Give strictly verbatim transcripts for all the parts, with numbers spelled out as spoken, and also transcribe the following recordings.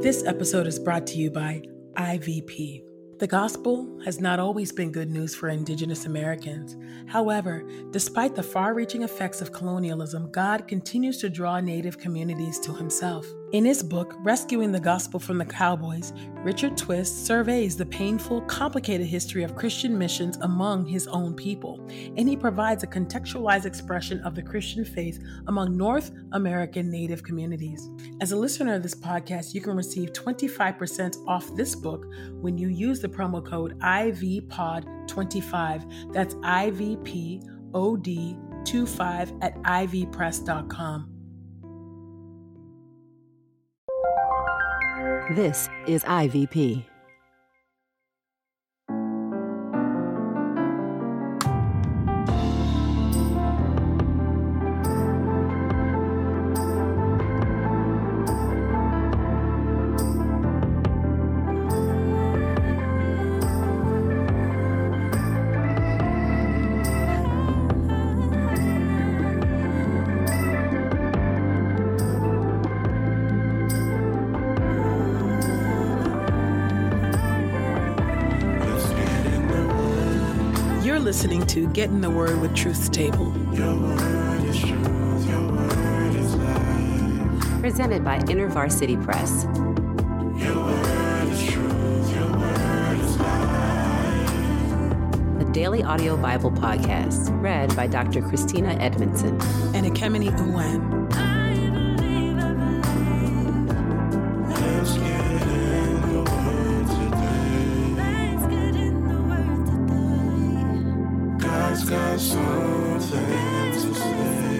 This episode is brought to you by I V P. The gospel has not always been good news for Indigenous Americans. However, despite the far-reaching effects of colonialism, God continues to draw Native communities to himself. In his book, Rescuing the Gospel from the Cowboys, Richard Twist surveys the painful, complicated history of Christian missions among his own people, and he provides a contextualized expression of the Christian faith among North American Native communities. As a listener of this podcast, you can receive twenty-five percent off this book when you use the promo code I V P O D twenty-five. That's I V P O D twenty-five at I V press dot com. This is I V P. Listening to Get in the Word with Truth's Table. Your word is truth, your word is life. Presented by InterVarsity Press. Your word is truth, your word is life. The Daily Audio Bible Podcast, read by Doctor Christina Edmondson. And Ekemini Uwan. Let's get in the word today. Let's get in the word today. God's got something to say.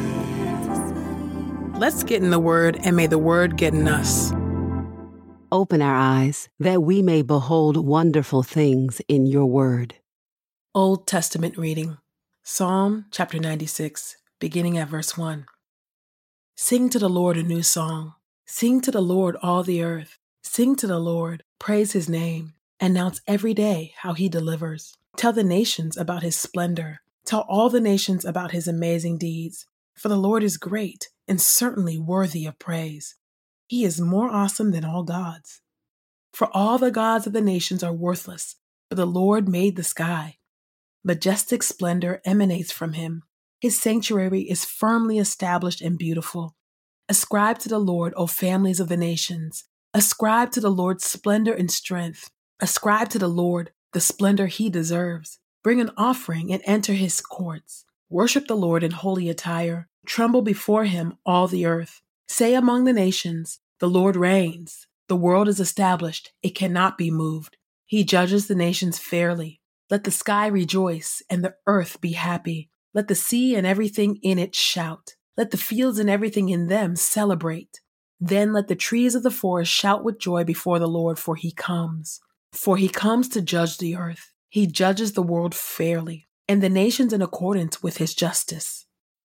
Let's get in the Word, and may the Word get in us. Open our eyes that we may behold wonderful things in your word. Old Testament reading. Psalm chapter ninety-six, beginning at verse one. Sing to the Lord a new song. Sing to the Lord all the earth. Sing to the Lord, praise his name. Announce every day how he delivers. Tell the nations about his splendor. Tell all the nations about his amazing deeds. For the Lord is great and certainly worthy of praise. He is more awesome than all gods. For all the gods of the nations are worthless, but the Lord made the sky. Majestic splendor emanates from him. His sanctuary is firmly established and beautiful. Ascribe to the Lord, O families of the nations. Ascribe to the Lord splendor and strength. Ascribe to the Lord the splendor he deserves. Bring an offering and enter his courts. Worship the Lord in holy attire. Tremble before him, all the earth. Say among the nations, the Lord reigns. The world is established. It cannot be moved. He judges the nations fairly. Let the sky rejoice and the earth be happy. Let the sea and everything in it shout. Let the fields and everything in them celebrate. Then let the trees of the forest shout with joy before the Lord, for he comes. For he comes to judge the earth. He judges the world fairly, and the nations in accordance with his justice.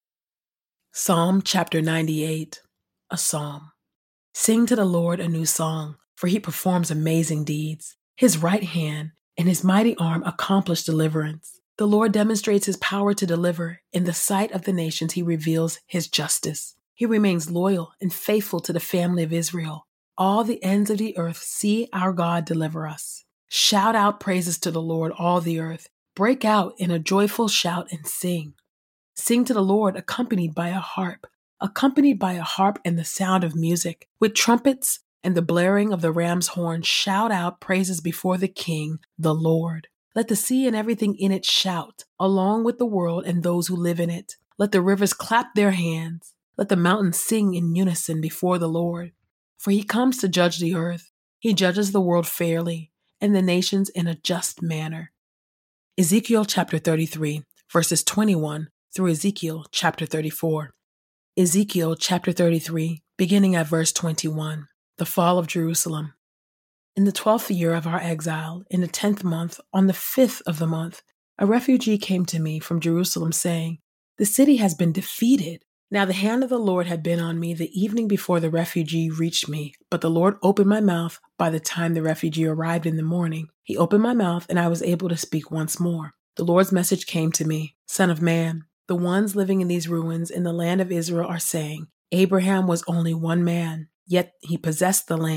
Psalm chapter ninety-eight, a psalm. Sing to the Lord a new song, for he performs amazing deeds. His right hand and his mighty arm accomplish deliverance. The Lord demonstrates his power to deliver. In the sight of the nations, he reveals his justice. He remains loyal and faithful to the family of Israel. All the ends of the earth see our God deliver us. Shout out praises to the Lord, all the earth. Break out in a joyful shout and sing. Sing to the Lord accompanied by a harp, accompanied by a harp and the sound of music. With trumpets and the blaring of the ram's horn, shout out praises before the King, the Lord. Let the sea and everything in it shout, along with the world and those who live in it. Let the rivers clap their hands. Let the mountains sing in unison before the Lord. For he comes to judge the earth. He judges the world fairly and the nations in a just manner. Ezekiel chapter thirty-three, verses twenty-one through Ezekiel chapter thirty-four. Ezekiel chapter thirty-three, beginning at verse twenty-one. The fall of Jerusalem. In the twelfth year of our exile, in the tenth month, on the fifth of the month, a refugee came to me from Jerusalem saying, "The city has been defeated." Now the hand of the Lord had been on me the evening before the refugee reached me, but the Lord opened my mouth by the time the refugee arrived in the morning. He opened my mouth and I was able to speak once more. The Lord's message came to me, "Son of man, the ones living in these ruins in the land of Israel are saying, Abraham was only one man, yet he possessed the land.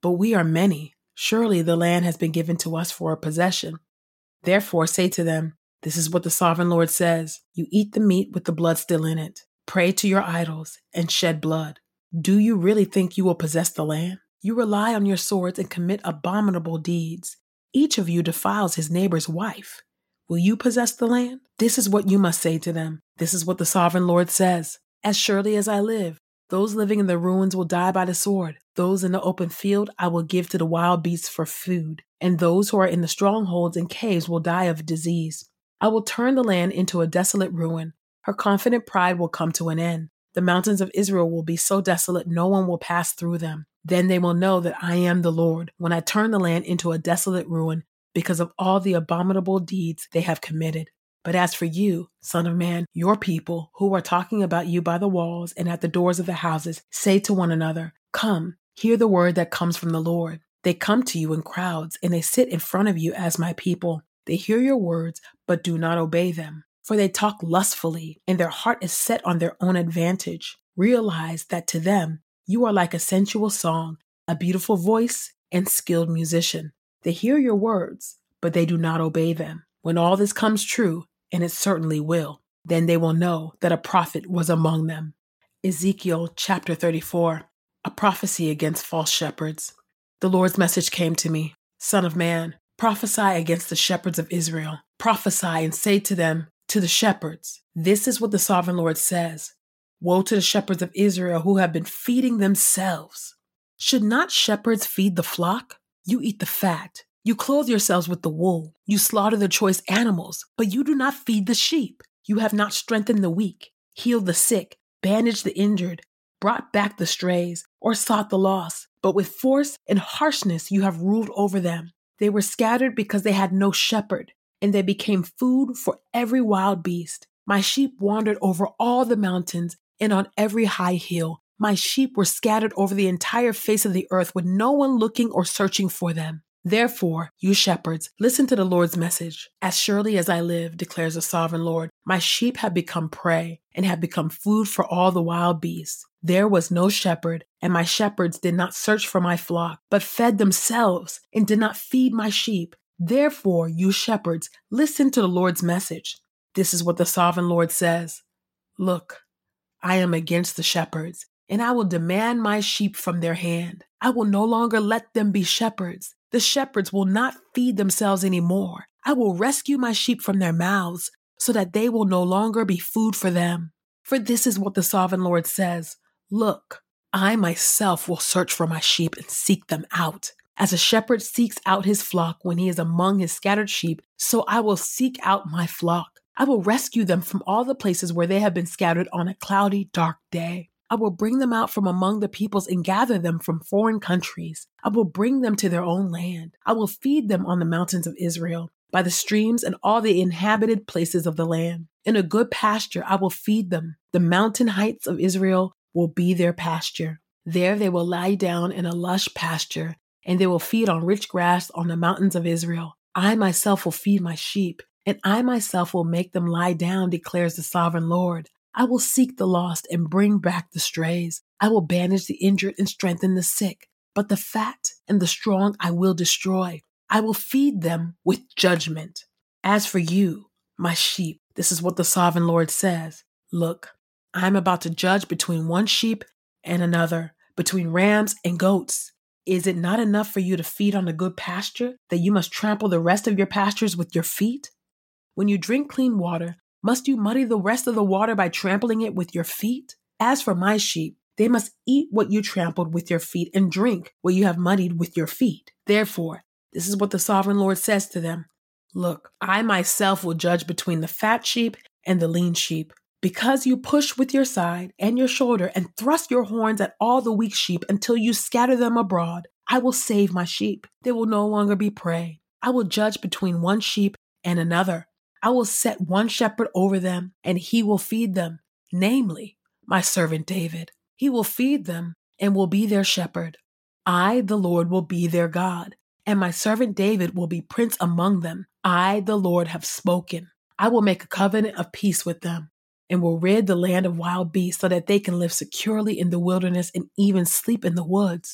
but we are many. Surely the land has been given to us for a possession. Therefore say to them, this is what the sovereign Lord says. You eat the meat with the blood still in it. Pray to your idols and shed blood. Do you really think you will possess the land? You rely on your swords and commit abominable deeds. Each of you defiles his neighbor's wife. Will you possess the land? This is what you must say to them. This is what the sovereign Lord says. As surely as I live, those living in the ruins will die by the sword. Those in the open field I will give to the wild beasts for food, and those who are in the strongholds and caves will die of disease. I will turn the land into a desolate ruin. Her confident pride will come to an end. The mountains of Israel will be so desolate no one will pass through them. Then they will know that I am the Lord when I turn the land into a desolate ruin because of all the abominable deeds they have committed. But as for you, son of man, your people who are talking about you by the walls and at the doors of the houses, say to one another, come, hear the word that comes from the Lord. They come to you in crowds and they sit in front of you as my people. They hear your words, but do not obey them. For they talk lustfully and their heart is set on their own advantage. Realize that to them, you are like a sensual song, a beautiful voice, and skilled musician. They hear your words, but they do not obey them. When all this comes true, and it certainly will, then they will know that a prophet was among them. Ezekiel chapter thirty-four, a prophecy against false shepherds. The Lord's message came to me, Son of man, prophesy against the shepherds of Israel. Prophesy and say to them, to the shepherds, this is what the sovereign Lord says. Woe to the shepherds of Israel who have been feeding themselves. Should not shepherds feed the flock? You eat the fat. You clothe yourselves with the wool. You slaughter the choice animals, but you do not feed the sheep. You have not strengthened the weak, healed the sick, bandaged the injured, brought back the strays, or sought the lost. But with force and harshness you have ruled over them. They were scattered because they had no shepherd, and they became food for every wild beast. My sheep wandered over all the mountains and on every high hill. My sheep were scattered over the entire face of the earth with no one looking or searching for them. Therefore, you shepherds, listen to the Lord's message. As surely as I live, declares the sovereign Lord, my sheep have become prey and have become food for all the wild beasts. There was no shepherd, and my shepherds did not search for my flock, but fed themselves and did not feed my sheep. Therefore, you shepherds, listen to the Lord's message. This is what the sovereign Lord says. Look, I am against the shepherds, and I will demand my sheep from their hand. I will no longer let them be shepherds. The shepherds will not feed themselves anymore. I will rescue my sheep from their mouths so that they will no longer be food for them. For this is what the sovereign Lord says. Look, I myself will search for my sheep and seek them out. As a shepherd seeks out his flock when he is among his scattered sheep, so I will seek out my flock. I will rescue them from all the places where they have been scattered on a cloudy, dark day. I will bring them out from among the peoples and gather them from foreign countries. I will bring them to their own land. I will feed them on the mountains of Israel, by the streams and all the inhabited places of the land. In a good pasture I will feed them. The mountain heights of Israel will be their pasture. There they will lie down in a lush pasture, and they will feed on rich grass on the mountains of Israel. I myself will feed my sheep, and I myself will make them lie down, declares the sovereign Lord. I will seek the lost and bring back the strays. I will bandage the injured and strengthen the sick. But the fat and the strong I will destroy. I will feed them with judgment. As for you, my sheep, this is what the sovereign Lord says. Look, I am about to judge between one sheep and another, between rams and goats. Is it not enough for you to feed on the good pasture, that you must trample the rest of your pastures with your feet? When you drink clean water, must you muddy the rest of the water by trampling it with your feet? As for my sheep, they must eat what you trampled with your feet and drink what you have muddied with your feet. Therefore, this is what the sovereign Lord says to them. Look, I myself will judge between the fat sheep and the lean sheep. Because you push with your side and your shoulder and thrust your horns at all the weak sheep until you scatter them abroad, I will save my sheep. They will no longer be prey. I will judge between one sheep and another. I will set one shepherd over them, and he will feed them, namely, my servant David. He will feed them and will be their shepherd. I, the Lord, will be their God, and my servant David will be prince among them. I, the Lord, have spoken. I will make a covenant of peace with them, and will rid the land of wild beasts so that they can live securely in the wilderness and even sleep in the woods.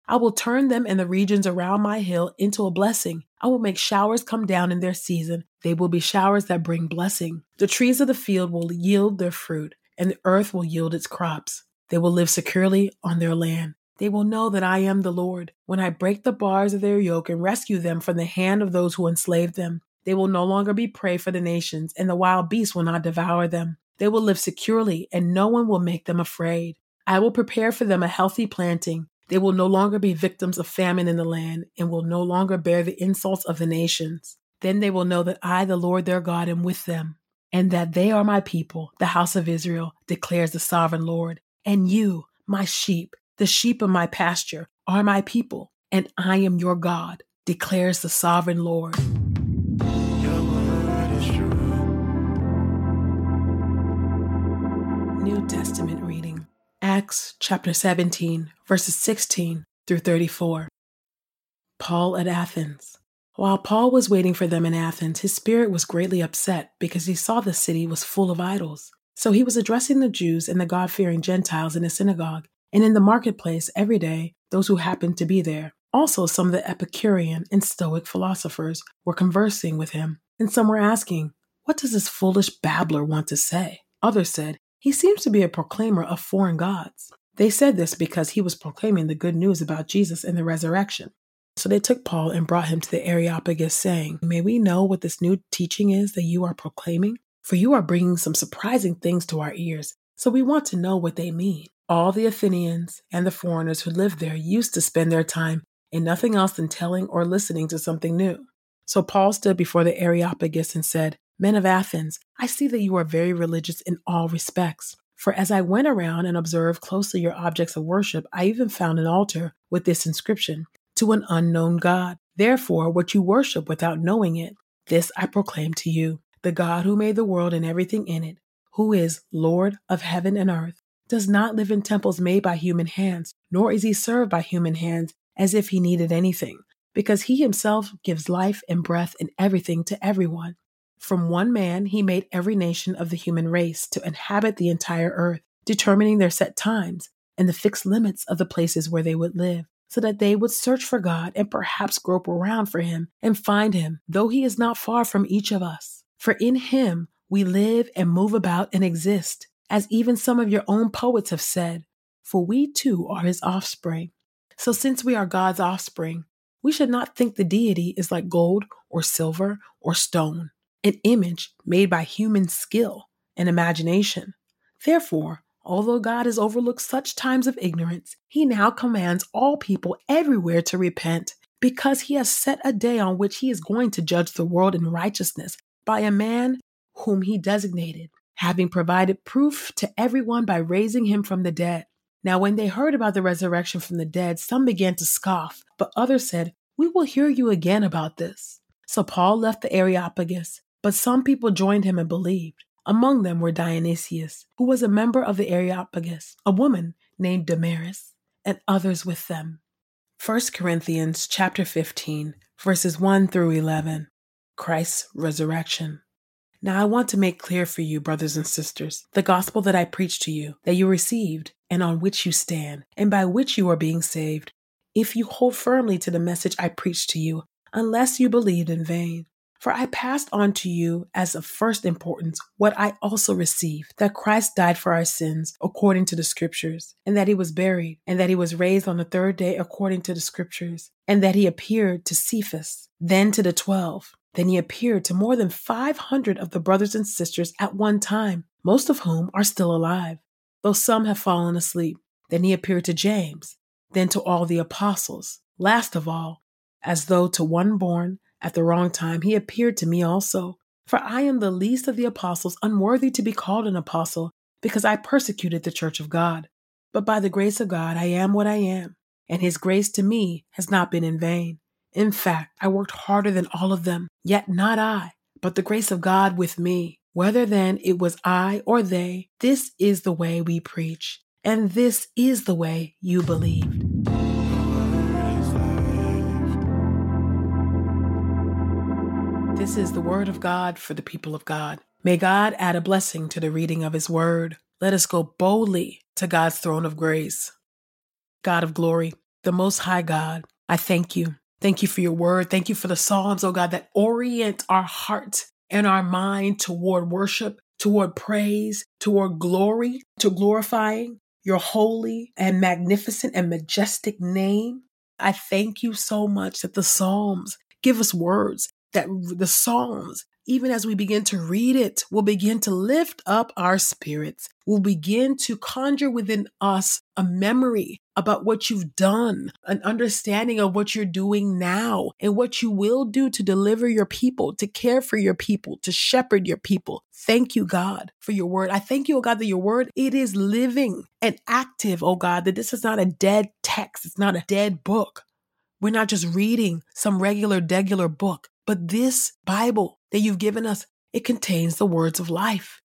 I will turn them and the regions around my hill into a blessing. I will make showers come down in their season. They will be showers that bring blessing. The trees of the field will yield their fruit, and the earth will yield its crops. They will live securely on their land. They will know that I am the Lord when I break the bars of their yoke and rescue them from the hand of those who enslaved them. They will no longer be prey for the nations, and the wild beasts will not devour them. They will live securely, and no one will make them afraid. I will prepare for them a healthy planting. They will no longer be victims of famine in the land, and will no longer bear the insults of the nations. Then they will know that I, the Lord their God, am with them, and that they are my people, the house of Israel, declares the sovereign Lord. And you, my sheep, the sheep of my pasture, are my people, and I am your God, declares the sovereign Lord. Your word is true. New Testament reading. Acts chapter seventeen, verses sixteen through thirty-four. Paul at Athens. While Paul was waiting for them in Athens, his spirit was greatly upset because he saw the city was full of idols. So he was addressing the Jews and the God-fearing Gentiles in the synagogue, and in the marketplace every day, those who happened to be there. Also, some of the Epicurean and Stoic philosophers were conversing with him, and some were asking, "What does this foolish babbler want to say?" Others said, "He seems to be a proclaimer of foreign gods." They said this because he was proclaiming the good news about Jesus and the resurrection. So they took Paul and brought him to the Areopagus, saying, "May we know what this new teaching is that you are proclaiming? For you are bringing some surprising things to our ears, so we want to know what they mean." All the Athenians and the foreigners who lived there used to spend their time in nothing else than telling or listening to something new. So Paul stood before the Areopagus and said, "Men of Athens, I see that you are very religious in all respects. For as I went around and observed closely your objects of worship, I even found an altar with this inscription, 'To an unknown God.' Therefore, what you worship without knowing it, this I proclaim to you. The God who made the world and everything in it, who is Lord of heaven and earth, does not live in temples made by human hands, nor is he served by human hands as if he needed anything, because he himself gives life and breath and everything to everyone. From one man he made every nation of the human race to inhabit the entire earth, determining their set times and the fixed limits of the places where they would live, so that they would search for God and perhaps grope around for him and find him, though he is not far from each of us. For in him we live and move about and exist, as even some of your own poets have said, for we too are his offspring. So since we are God's offspring, we should not think the deity is like gold or silver or stone, an image made by human skill and imagination. Therefore, although God has overlooked such times of ignorance, he now commands all people everywhere to repent, because he has set a day on which he is going to judge the world in righteousness by a man whom he designated, having provided proof to everyone by raising him from the dead. Now when they heard about the resurrection from the dead, some began to scoff, but others said, "We will hear you again about this." So Paul left the Areopagus, but some people joined him and believed. Among them were Dionysius, who was a member of the Areopagus, a woman named Damaris, and others with them. First Corinthians chapter fifteen, verses one through eleven. Christ's resurrection. Now I want to make clear for you, brothers and sisters, the gospel that I preached to you, that you received, and on which you stand, and by which you are being saved, if you hold firmly to the message I preached to you, unless you believed in vain. For I passed on to you as of first importance what I also received, that Christ died for our sins according to the Scriptures, and that he was buried, and that he was raised on the third day according to the Scriptures, and that he appeared to Cephas, then to the twelve. Then he appeared to more than five hundred of the brothers and sisters at one time, most of whom are still alive, though some have fallen asleep. Then he appeared to James, then to all the apostles. Last of all, as though to one born at the wrong time, he appeared to me also. For I am the least of the apostles, unworthy to be called an apostle, because I persecuted the church of God. But by the grace of God, I am what I am, and his grace to me has not been in vain. In fact, I worked harder than all of them, yet not I, but the grace of God with me. Whether then it was I or they, this is the way we preach, and this is the way you believed. This is the word of God for the people of God. May God add a blessing to the reading of his word. Let us go boldly to God's throne of grace. God of glory, the Most High God, I thank you. Thank you for your word. Thank you for the Psalms, oh God, that orient our heart and our mind toward worship, toward praise, toward glory, to glorifying your holy and magnificent and majestic name. I thank you so much that the Psalms give us words, that the Psalms, even as we begin to read it, will begin to lift up our spirits. We'll begin to conjure within us a memory about what you've done, an understanding of what you're doing now and what you will do to deliver your people, to care for your people, to shepherd your people. Thank you, God, for your word. I thank you, oh God, that your word, it is living and active, oh God, that this is not a dead text. It's not a dead book. We're not just reading some regular, degular book, but this Bible that you've given us, it contains the words of life.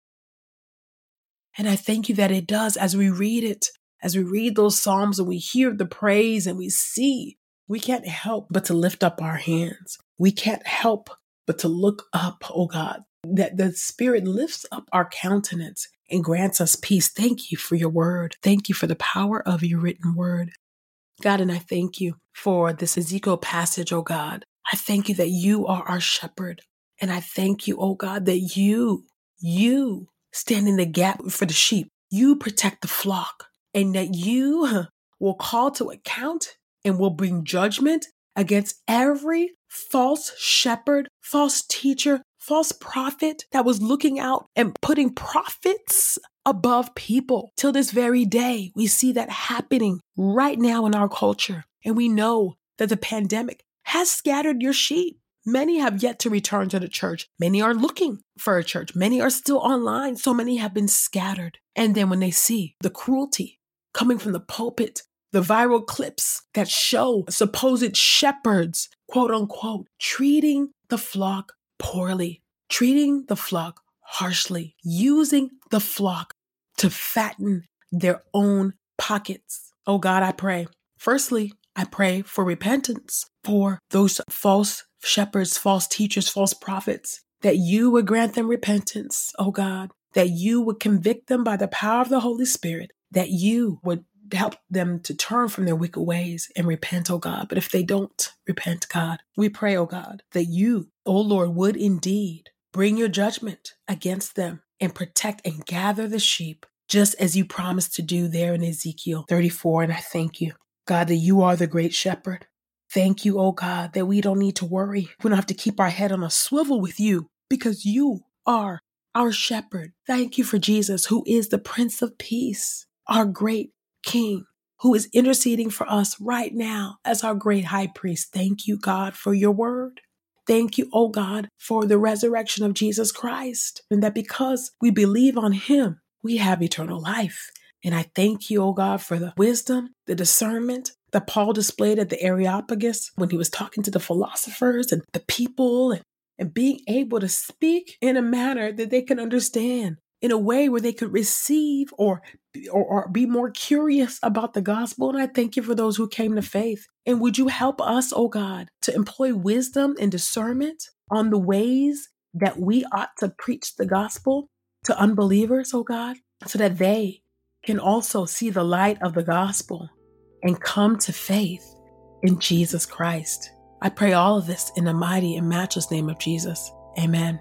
And I thank you that it does as we read it, as we read those Psalms and we hear the praise and we see, we can't help but to lift up our hands. We can't help but to look up, oh God, that the Spirit lifts up our countenance and grants us peace. Thank you for your word. Thank you for the power of your written word. God, and I thank you for this Ezekiel passage, oh God. I thank you that you are our shepherd. And I thank you, oh God, that you, you stand in the gap for the sheep. You protect the flock, and that you will call to account and will bring judgment against every false shepherd, false teacher, false prophet that was looking out and putting prophets above people. Till this very day, we see that happening right now in our culture. And we know that the pandemic has scattered your sheep. Many have yet to return to the church. Many are looking for a church. Many are still online. So many have been scattered. And then when they see the cruelty coming from the pulpit, the viral clips that show supposed shepherds, quote unquote, treating the flock poorly, treating the flock harshly, using the flock to fatten their own pockets. Oh God, I pray. Firstly, I pray for repentance for those false shepherds, false teachers, false prophets, that you would grant them repentance, oh God, that you would convict them by the power of the Holy Spirit, that you would help them to turn from their wicked ways and repent, oh God. But if they don't repent, God, we pray, oh God, that you, oh Lord, would indeed bring your judgment against them and protect and gather the sheep, just as you promised to do there in Ezekiel thirty-four. And I thank you, God, that you are the great shepherd. Thank you, oh God, that we don't need to worry. We don't have to keep our head on a swivel with you because you are our shepherd. Thank you for Jesus, who is the Prince of Peace, our great King, who is interceding for us right now as our great high priest. Thank you, God, for your word. Thank you, oh God, for the resurrection of Jesus Christ, and that because we believe on him, we have eternal life. And I thank you, oh God, for the wisdom, the discernment that Paul displayed at the Areopagus when he was talking to the philosophers and the people, and, and being able to speak in a manner that they can understand, in a way where they could receive or, or, or be more curious about the gospel. And I thank you for those who came to faith. And would you help us, oh God, to employ wisdom and discernment on the ways that we ought to preach the gospel to unbelievers, oh God, so that they can also see the light of the gospel and come to faith in Jesus Christ. I pray all of this in the mighty and matchless name of Jesus. Amen.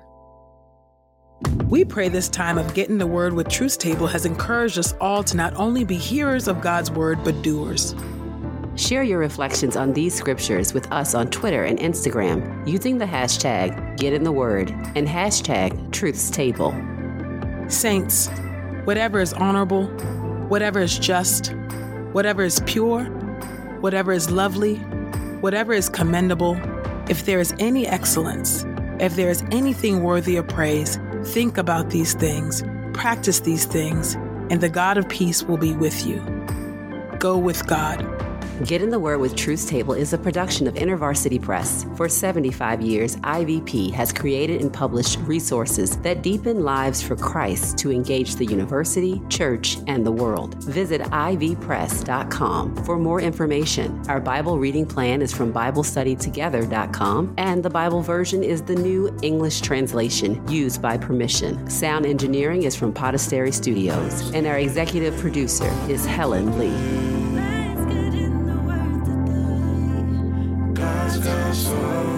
We pray this time of Getting the Word with Truth Table has encouraged us all to not only be hearers of God's word, but doers. Share your reflections on these scriptures with us on Twitter and Instagram using the hashtag GetInTheWord and hashtag TruthsTable. Saints, whatever is honorable, whatever is just, whatever is pure, whatever is lovely, whatever is commendable, if there is any excellence, if there is anything worthy of praise, think about these things, practice these things, and the God of peace will be with you. Go with God. Get in the Word with Truth Table is a production of InterVarsity Press. For seventy-five years, I V P has created and published resources that deepen lives for Christ to engage the university, church, and the world. Visit I V press dot com for more information. Our Bible reading plan is from Bible Study Together dot com, and the Bible version is the New English Translation used by permission. Sound engineering is from Podastery Studios, and our executive producer is Helen Lee. Let's get in the word soul.